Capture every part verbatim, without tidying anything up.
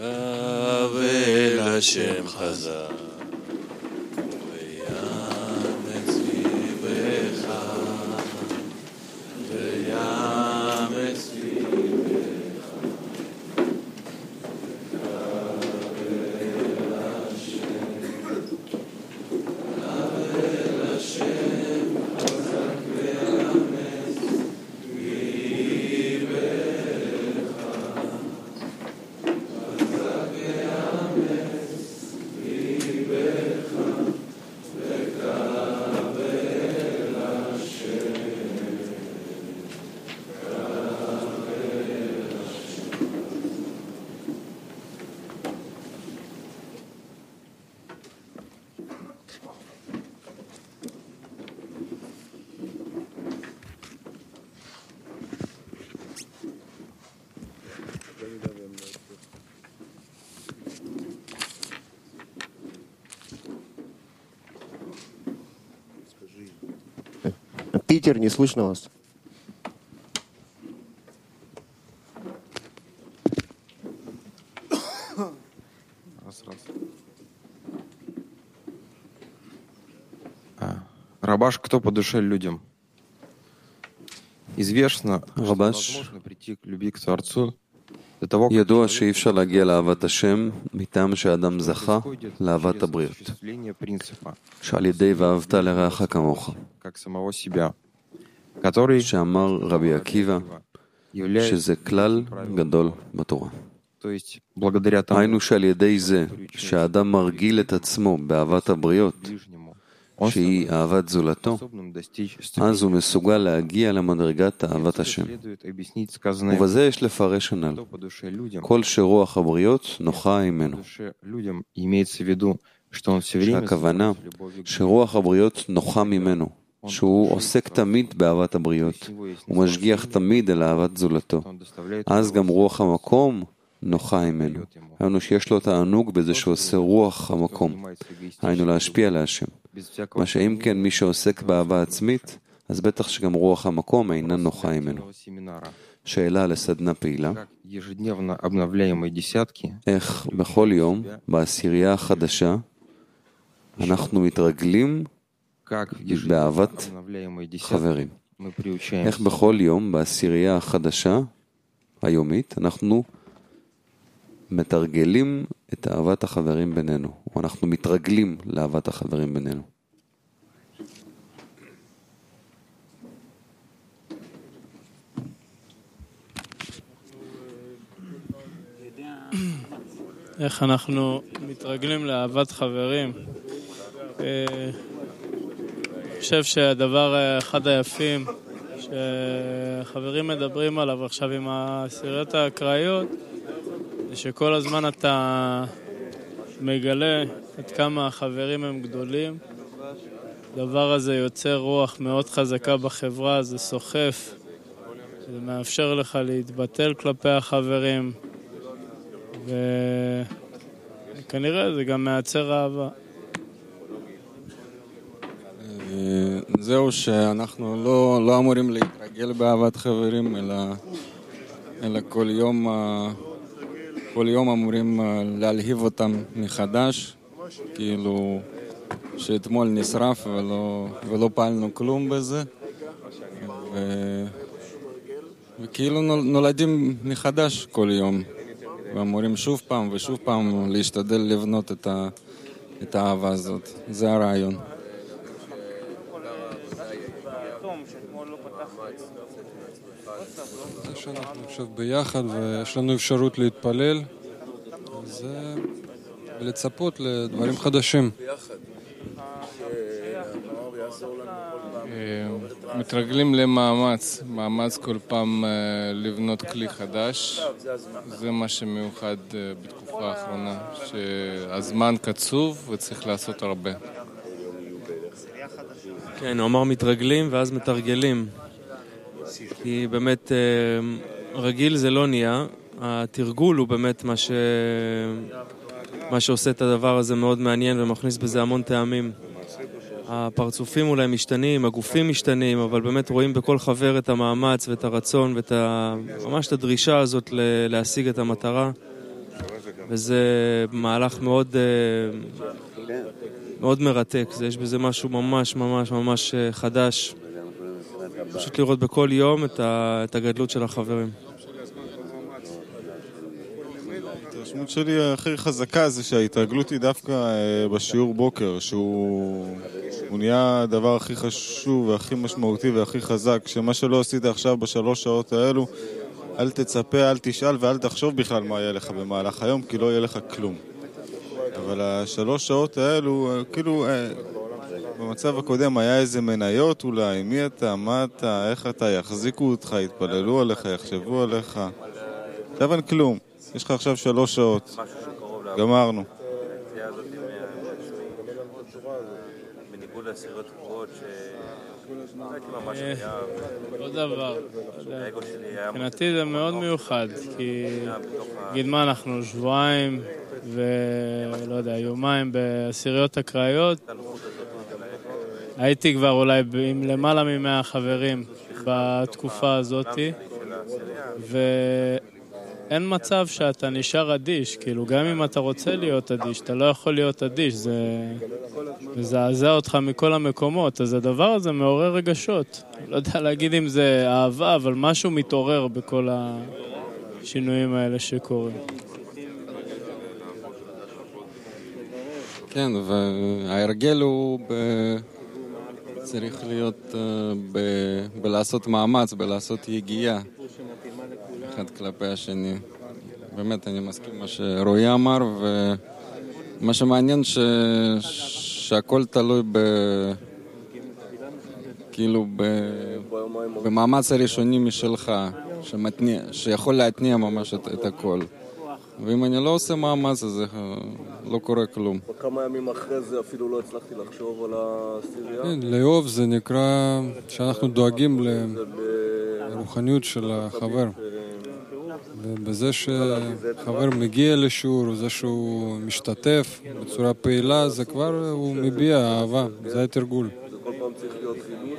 קרב אל השם חזק ויאמץ ליבך ויאמץ ליבך קרב אל השם קרב אל השם חזק ויאמץ ליבך חזק ויאמץ ליבך וקרב אל השם קרב אל השם. Питер, не слышно вас. Раз, раз. А, Рабаш, кто по душе людям? Известно, что רבש, невозможно прийти к любви к Творцу до того, как ידוע человек שאי אפשר להגיע לאהבת השם מטעם שאדם זכה происходит לאהבת через הבריות, осуществление принципа, שעל ידי ואהבת לרעך כמוך, как самого себя, который שאמר רבי עקיבא является, שזה כלל גדול בתורה. то есть благодаря тому, היינו שעל ידי זה שהאדם מרגיל את עצמו באהבת הבריות, ближнему, он שהיא אהבת זולתו, способным достичь אז הוא מסוגל להגיע למדרגת אהבת השם. следует объяснить сказанное, ובזה יש לפרש הנ"ל. что по душе людям, כל שרוח הבריות נוחה по ממנו. душе людям имеется в виду, что он все время שהכוונה занимается любовью к שרוח הבריות נוחה ממנו, שהוא עוסק תמיד באהבת הבריות, הוא משגיח תמיד על אהבת זולתו. он doставляет אז גם רוח המקום נוחה ממנו. היינו שיש לו תענוג בזה שעושה רוח המקום, היינו להשפיע להשם. מה שאם כן מי שעוסק באהבה עצמית, אז בטח שגם רוח המקום אינה נוחה ממנו. שאלה לסדנה פעילה, как ежедневно обновляемые десятки, איך בכל יום בעשירייה החדשה אנחנו מתרגלים как ежедневно באהבת обновляемые десятки, חברים. мы איך приучаемся בכל יום בעשירייה החדשה היומית אנחנו מתרגלים את אהבת החברים בינינו, או אנחנו מתרגלים לאהבת החברים בינינו. איך אנחנו מתרגלים לאהבת חברים. אני חושב שהדבר אחד היפים שחברים מדברים עליו עכשיו עם העשיריות האקראיות, זה שכל הזמן אתה מגלה עד כמה החברים הם גדולים. הדבר הזה יוצר רוח מאוד חזקה בחברה, זה סוחף, זה מאפשר לך להתבטל כלפי החברים, וכנראה זה גם מייצר אהבה. זהו שאנחנו לא, לא אמורים להתרגל באהבת חברים, אלא, אלא כל יום, כל יום אמורים להלהיב אותם מחדש, כאילו שאתמול נשרף ולא, ולא פעלנו כלום בזה, ו, וכאילו נולדים מחדש כל יום, ואמורים שוב פעם ושוב פעם להשתדל לבנות את, ה, את האהבה הזאת. זה הרעיון. זה שאנחנו עכשיו ביחד ויש לנו אפשרות להתפלל זה ולצפות לדברים חדשים. מתרגלים למאמץ, מאמץ כל פעם לבנות כלי חדש. זה מה שמיוחד בתקופה האחרונה, שהזמן קצוב וצריך לעשות הרבה. כן, הוא אמר מתרגלים ואז מתרגלים. כי באמת רגיל זה לא נהיה, התרגול הוא באמת מה ש... מה שעושה את הדבר הזה מאוד מעניין ומכניס בזה המון טעמים. הפרצופים אולי משתנים, הגופים משתנים, אבל באמת רואים בכל חבר את המאמץ ואת הרצון ואת ה... ממש את הדרישה הזאת להשיג את המטרה. וזה מהלך מאוד, מאוד מרתק. יש בזה משהו ממש ממש ממש חדש. פשוט לראות בכל יום את הגדלות של החברים. ההתרשמות שלי הכי חזקה זה שההתרגלות היא דווקא בשיעור בוקר, שהוא נהיה הדבר הכי חשוב והכי משמעותי והכי חזק, שמה שלא עשית עכשיו בשלוש שעות האלו, אל תצפה, אל תשאל ואל תחשוב בכלל מה יהיה לך במהלך היום, כי לא יהיה לך כלום. אבל השלוש שעות האלו, כאילו, במצב הקודם היה איזה מניות אולי, מי אתה, מה אתה, איך אתה, יחזיקו אותך, יתפללו עליך, יחשבו עליך. עכשיו אין כלום. יש לך עכשיו שלוש שעות. גמרנו. עוד דבר. מבחינתי זה מאוד מיוחד, כי נגיד מה אנחנו שבועיים ולא יודע, יומיים בעשיריות הקראיות. הייתי כבר אולי עם למעלה ממאה חברים בתקופה הזאת, ואין מצב שאתה נשאר אדיש, כאילו גם אם אתה רוצה להיות אדיש, אתה לא יכול להיות אדיש, זה מזעזע אותך מכל המקומות, אז הדבר הזה מעורר רגשות. לא יודע להגיד אם זה אהבה, אבל משהו מתעורר בכל השינויים האלה שקורים. כן, וההרגל הוא ב... צריך להיות ב... בלעשות מאמץ, בלעשות יגיעה אחד כלפי השני. באמת, אני מסכים מה שרועי אמר, ומה שמעניין ש... שהכל תלוי ב... כאילו ב... במאמץ הראשוני משלך, שמתניע... שיכול להתניע ממש את, את הכל. ואם אני לא עושה מאמץ, אז לא קורה כלום. כמה ימים אחרי זה אפילו לא הצלחתי לחשוב על הסירייה. כן, לאהוב זה נקרא שאנחנו דואגים לרוחניות של החבר. ובזה שחבר מגיע לשיעור, זה שהוא משתתף בצורה פעילה, זה כבר הוא מביע אהבה, זה התרגול. זה כל פעם צריך להיות חידוש.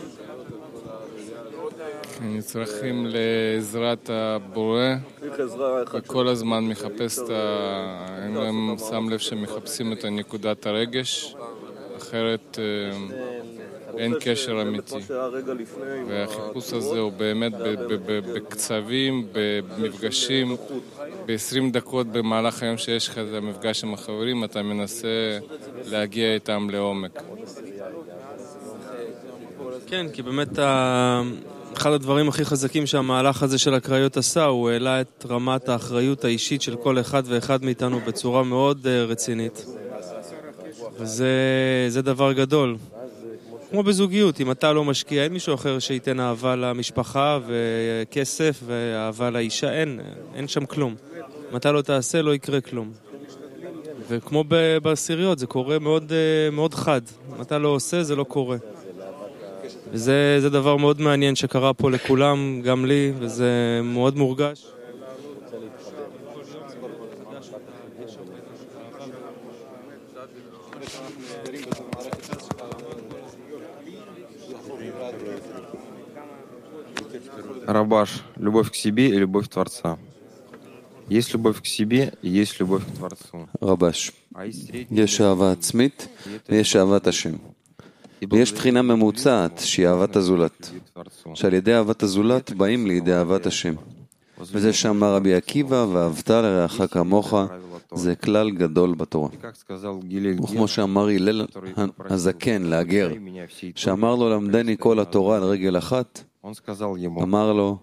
אני צריכים לעזרת הבורא, וכל הזמן מחפש את ה... הם שם לב שמחפשים את נקודת הרגש, אחרת אין קשר אמיתי. והחיפוש הזה הוא באמת בקצבים, במפגשים, ב-עשרים דקות במהלך היום שיש לך את המפגש עם החברים, אתה מנסה להגיע איתם לעומק. כן, כי באמת ה... אחד הדברים הכי חזקים שהמהלך הזה של הקראיות עשה, הוא העלה את רמת האחריות האישית של כל אחד ואחד מאיתנו בצורה מאוד רצינית. וזה זה דבר גדול. כמו בזוגיות, אם אתה לא משקיע, אין מישהו אחר שייתן אהבה למשפחה וכסף ואהבה לאישה, אין, אין שם כלום. אם אתה לא תעשה, לא יקרה כלום. וכמו בעשיריות, זה קורה מאוד, מאוד חד. אם אתה לא עושה, זה לא קורה. וזה זה דבר מאוד מעניין שקרה פה לכולם, גם לי, וזה מאוד מורגש. Рабаш, любовь к себе и любовь Творца. Есть любовь к себе и есть любовь к Творцу. רבש, יש אהבה עצמית ויש אהבת השם. ויש בחינה ממוצעת שהיא אהבת הזולת, שעל ידי אהבת הזולת באים לידי אהבת השם. וזה שאמר רבי עקיבא, ואהבת לרעך כמוך, זה כלל גדול בתורה. וכמו שאמר הלל הזקן להגר, שאמר לו למדני כל התורה על רגל אחת, אמר לו,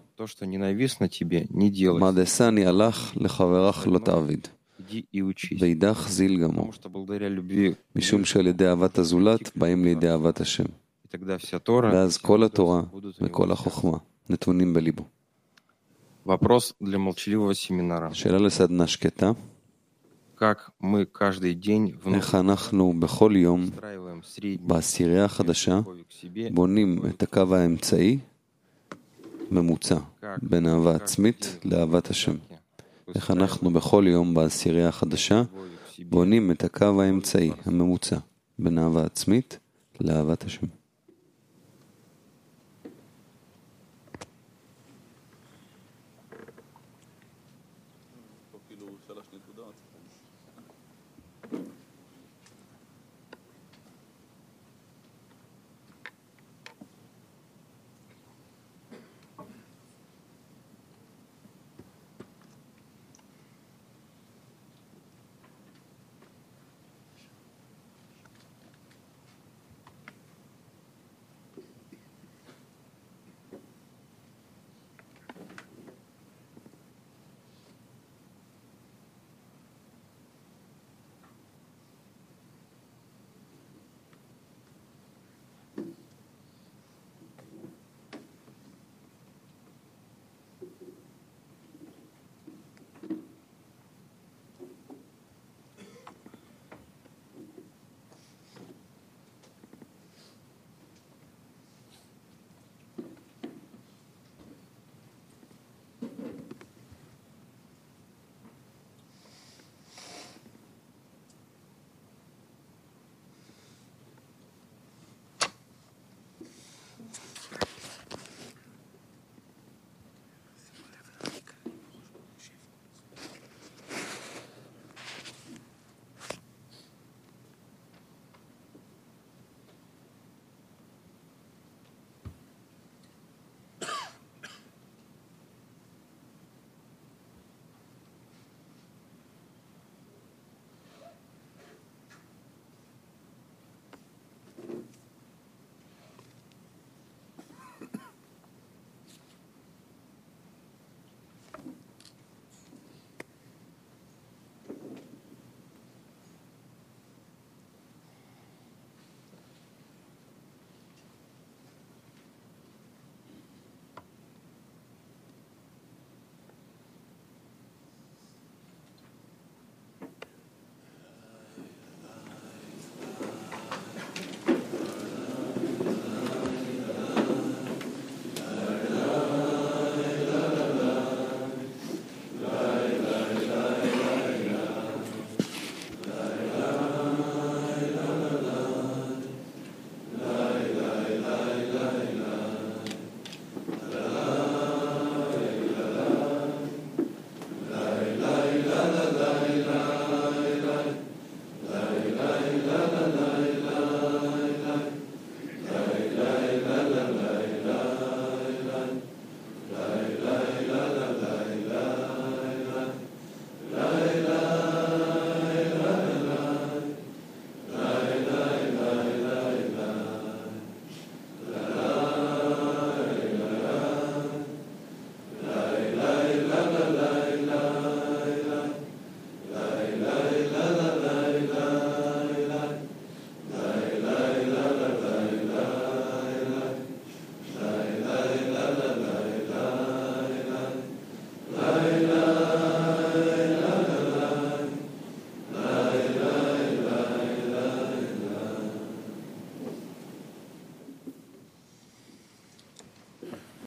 מה דסני הלך לחברך לא תעביד. ואידך זיל גמור, משום שעל ידי אהבת הזולת באים לידי אהבת השם. ואז כל התורה וכל החוכמה נתונים בליבו. שאלה לסדנה שקטה, איך אנחנו בכל יום בעשירייה החדשה בונים את הקו האמצעי ממוצע בין אהבה עצמית לאהבת השם. איך אנחנו בכל יום בעשירייה החדשה בונים את הקו האמצעי הממוצע בין אהבה עצמית לאהבת השם. שלוש נקודות.